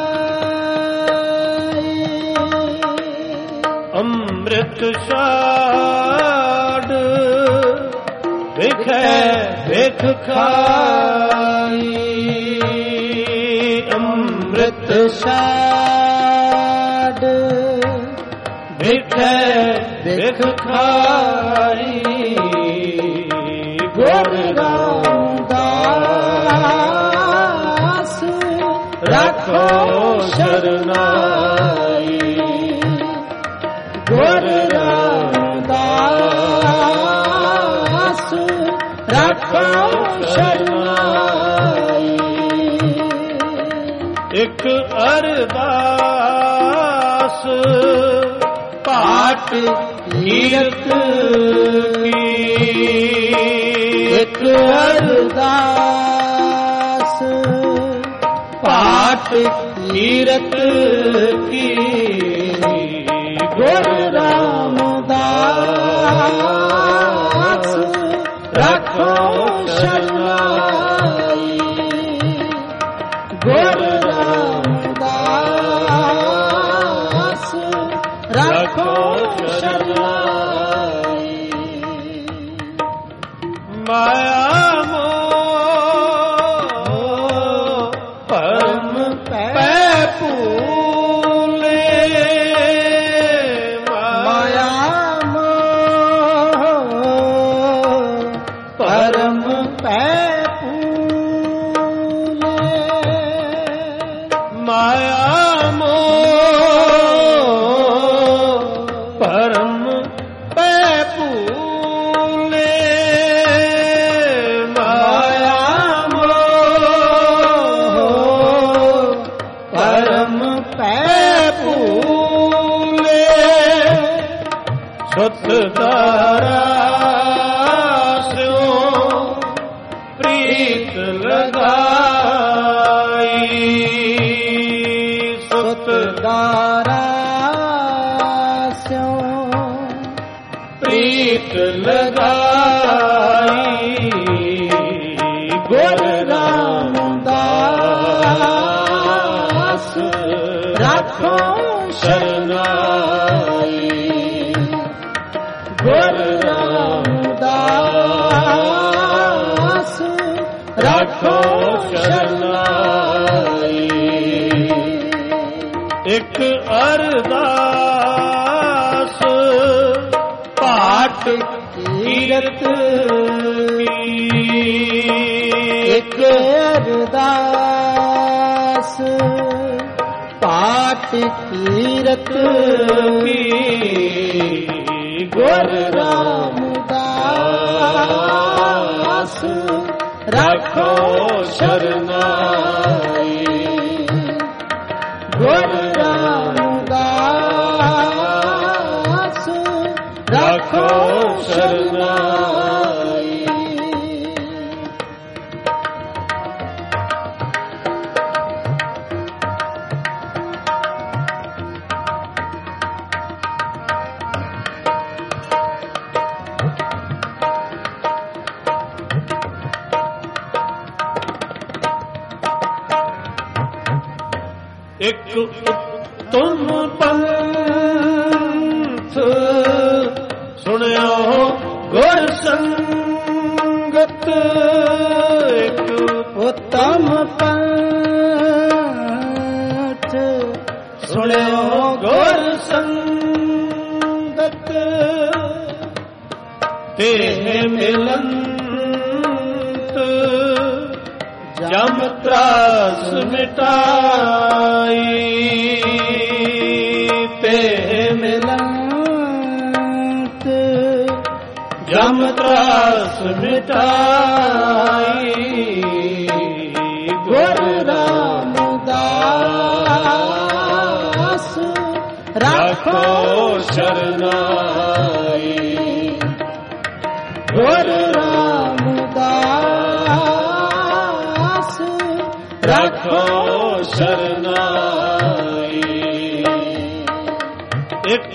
ਨਾਹੀ। ਅੰਮ੍ਰਿਤ ਛਾੜ ਵੇਖੈ ਵੇਖ ਖਾਈ। ਅੰਮ੍ਰਿਤ ਛਾੜ ਵੇਖੈ ਵੇਖ ਖਾਈ। ਗੁਰ ਰਾਮਦਾਸ ਰੱਖੋ ਸ਼ਰਨਾਈ। ਗੁਰ ਰਾਮਦਾਸ ਰੱਖੋ ਸ਼ਰਨਾਈ। ਇਕ ਅਰਦਾਸ ਪਾਠ ਕੀਰਤ ਕੀ। ਇਕ ਅਰਦਾਸ ਪਾਠ ਕੀਰਤ ਕੀ। ਗੁਰ ਰਾਮਦਾਸ ਰੱਖੋ ਸ਼ਰਨਾਈ। ਗੁਰ ਰਾਮਦਾਸ ਰੱਖੋ ਸ਼ਰਨਾਈ। ਮਾਇਆ ਮੋਹ ਪਰਮ ਪੈ ਭੂਲੇ ਮਾਇਆ ਮੋਹ ਪਰਮ ਪੈ ਭੂਲੇ ਮਾਇਆ ਮੋਹ ਪਰਮ ਪੈ ਭੂਲੇ ਮਾਇਆ ਮੋਹ ਪਰਮ ਪੈ ਭੂਲੇ ਸੁਤ ਦਾਰਾ ਸਿਓ ਪ੍ਰੀਤ ਲਗਾਈ ਸੁਤ ਦਾਰਾ ਸਿਓ ਪ੍ਰੀਤ ਲਗਾਈ ਗੁਰ ਰਾਮਦਾਸ ਰਾਖੋ ਸ਼ਰਨਾਈ ਗੁਰ ਰਾਮਦਾਸ ਰਾਖੋ ਸ਼ਰਨਾਈ ਇੱਕ ਅਰਦਾਸ ਪਾਠ ਕੀਰਤ ਕੀ ਇੱਕ ਅਰਦਾਸ ਪਾਠ ਕੀਰਤ ਕੀ ਗੁਰ ਰਾਮਦਾਸ ਰਾਖੋ ਸ਼ਰਨਾਈ ਗੁਰ ਰਾਮਦਾਸ ਰਾਖੋ ਸ਼ਰਨਾਈ ਇੱਕ ਤੁਮ ਪੰਥ ਸੁਣਿਓ ਗੁਰ ਸੰਗਤ ਇੱਕ ਉਤਮ ਪੰਥ ਸੁਣਿਓ ਗੁਰ ਸੰਗਤ ਤੇ ਮਿਲੰਤ ਜਮ ਤਰਾਸ ਮਿਟਾਈ ਤੇ ਮਿਲੰਤ ਜਮ ਤਰਾਸ ਮਿਟਾਈ ਗੁਰ ਰਾਮਦਾਸ ਰਾਖੋ ਸ਼ਰਨਾਈ ਗੁਰ ਰਾਮਦਾਸ ਰਾਖੋ ਸ਼ਰਨਾਈ ਇੱਕ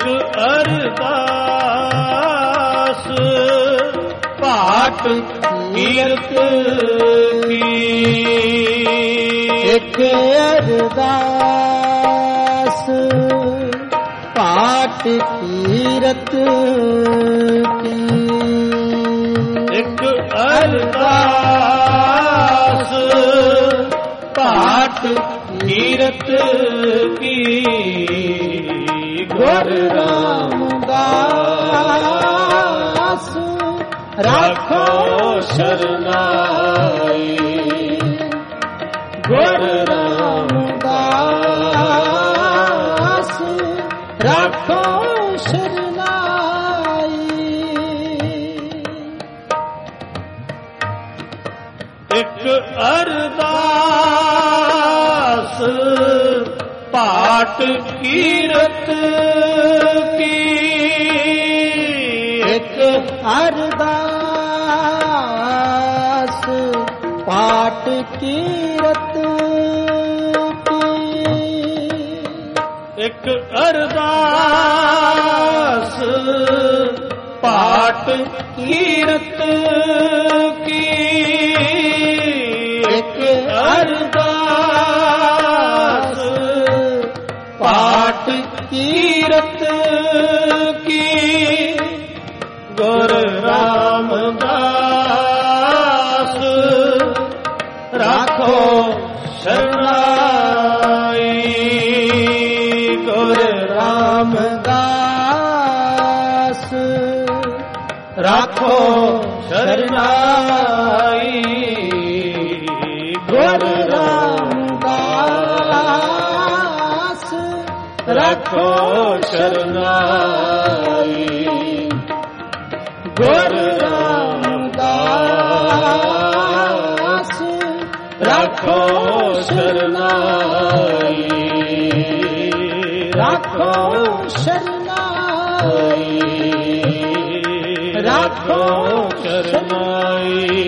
ਅਰਦਾਸ ਪਾਠ ਕੀਰਤ ਕੀ ਇੱਕ ਅਰਦਾਸ ਪਾਠ ਕੀਰਤ ਕੀ ਇੱਕ ਅਰਦਾਸ ਪਾਠ ਕੀਰਤ ਕੀ ਗੁਰ ਰਾਮਦਾਸ ਰਾਖੋ ਸ਼ਰਨਾਈ ਗੁਰ ਰਾਮਦਾਸ ਰਾਖੋ ਸ਼ਰਨਾਈ ਇੱਕ ਅਰਦਾਸ ਪਾਠ ਕੀਰਤ ਕੀ ਇੱਕ ਅਰਦਾਸ ਪਾਠ ਕੀਰਤ ਕੀ ਇੱਕ ਅਰਦਾਸ ਪਾਠ ਕੀਰਤ ਕੀ ਇੱਕ ਅਰਦਾਸ ਪਾਠ ਕੀਰਤ ਕੀ ਗੁਰ ਰਾਮਦਾਸ ਰਾਖੋ ਸ਼ਰਨਾਈ ਗੁਰ ਰਾਮਦਾਸ ਰਾਖੋ ਸ਼ਰਨਾਈ ਗੁਰ ਰਾਮਦਾਸ ਰਾਖੋ ਸ਼ਰਨਾਈ ਗੁਰ ਰਾਮਦਾਸ ਰਾਖੋ ਸ਼ਰਨਾਈ ਰਾਖੋ ਸ਼ਰਨਾਈ ਰਾਖੋ ਸ਼ਰਨਾਈ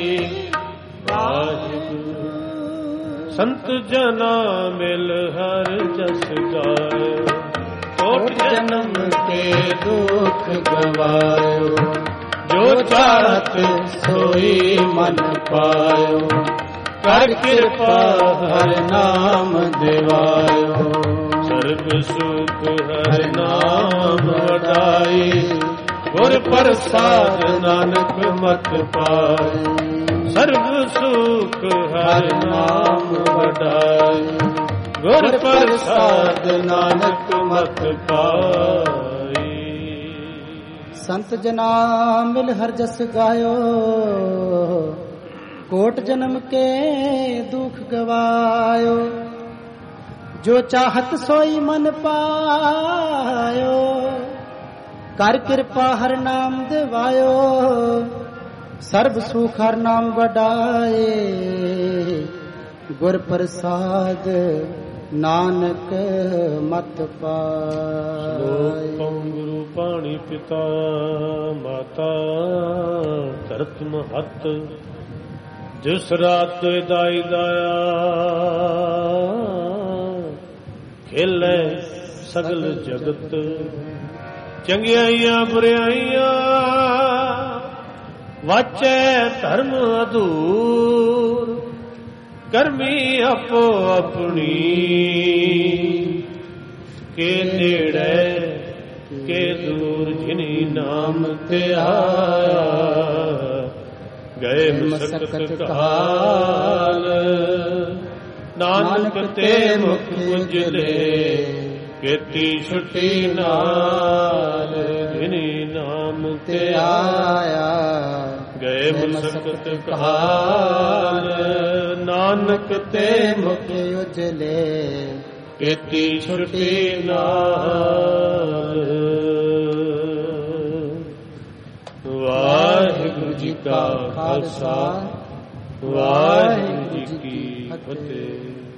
ਵਾਹਿਗੁਰੂ ਸੰਤ ਜਨਾ ਮਿਲ ਹਰ ਜਸ ਗਾਇ ਕੋਟ ਜਨਮ ਕੇ ਦੁਖ ਗਵਾਇਓ ਜੋ ਚਾਹਤ ਸੋਈ ਮਨ ਪਾਇਓ ਕਰ ਕਿਰਪਾ ਹਰ ਨਾਮ ਦਿਵਾਇਓ ਸਰਬ ਸੁਖ ਹਰ ਨਾਮ ਵਡਾਈ ਗੁਰ ਪ੍ਰਸਾਦ ਨਾਨਕ ਮਤ ਪਾਈ ਸਰਬ ਸੁਖ ਹਰ ਨਾਮ ਵਡਾਈ ਗੁਰ ਪ੍ਰਸਾਦ ਨਾਨਕ ਮਤ ਪਾਈ ਸੰਤ ਜਨਾ ਮਿਲ ਹਰ ਜਸ ਗਾਇਓ ਕੋਟ ਜਨਮ ਕੇ ਦੁਖ ਗਵਾਇਓ ਜੋ ਚਾਹਤ ਸੋਈ ਮਨ ਪਾਇਓ ਕਰ ਕਿਰਪਾ ਹਰ ਨਾਮ ਦਿਵਾਇਓ ਸਰਬ ਸੁਖ ਹਰ ਨਾਮ ਵਡਾਏ ਗੁਰ ਪ੍ਰਸਾਦ ਨਾਨਕ ਮਤ ਪਾਏ ਗੁਰੂ ਪਾਣੀ ਪਿਤਾ ਮਾਤਾ ਧਰਤ ਮਹਤ ਜਿਸ ਰਾਤ ਦਾਈ ਦਾਇਆ ਖੇਲੇ ਸਗਲ ਜਗਤ ਚੰਗਿਆਈਆਂ ਬੁਰਿਆਈਆਂ ਵਾਚੈ ਧਰਮ ਅਧੂਰ ਕਰਮੀ ਆਪੋ ਆਪਣੀ ਕੇ ਨੇੜੇ ਕੇ ਦੂਰ ਜਿਨੀ ਨਾਮ ਤੇ ਆਇਆ ਗਏ ਮਸਕਤ ਕਾਲ ਨਾਨਕ ਤੇ ਮੁਖ ਉਜਲੇ ਕੀਤੀ ਛੁੱਟੀ ਨਾਲ ਜਿਨੀ ਨਾਮ ਤੇ ਆਇਆ ਗਏ ਮਸਕਤ ਕਾਲ ਨਾਨਕ ਤੇ ਮੁਖ ਉਜਲੇ ਕੀਤੀ ਛੁੱਟੀ ਨਾਲ ਵਾਹਿਗੁਰੂ ਜੀ ਕਾ ਖਾਲਸਾ ਵਾਹਿਗੁਰੂ ਜੀ ਕੀ ਫਤਿਹ।